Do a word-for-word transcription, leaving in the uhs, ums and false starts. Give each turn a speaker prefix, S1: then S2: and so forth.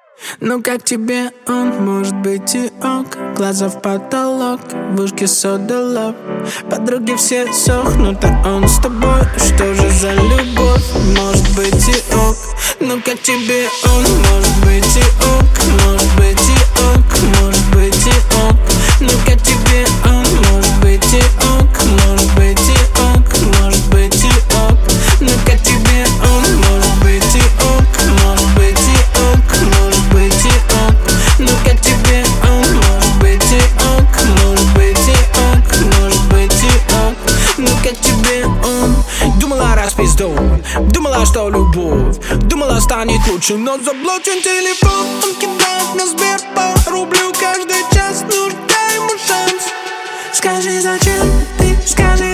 S1: Ну как тебе он, может быть и ок. Глаза в потолок, в ушке сода лоб. Подруги все сохнут, а он с тобой. Что же за любовь, может быть и ок. Ну как тебе он, может быть и ок. Может быть и ок, может быть и ок. Ну как тебе он, может быть и ок. Может быть и ок, может быть и ок. Ну как тебе он, может быть и ок. Может быть и ок, может быть и ок. Ну как тебе он, может быть и ок. Может быть и ок, может быть и ок. Ну как тебе он.
S2: Думала, распиздуй, думала, что любовь, думала, станет лучше, но заблочен телефон.
S1: Он кидает на Сбер по рублю каждый час. Нужен дай ему шанс. Скажи, зачем ты, скажи.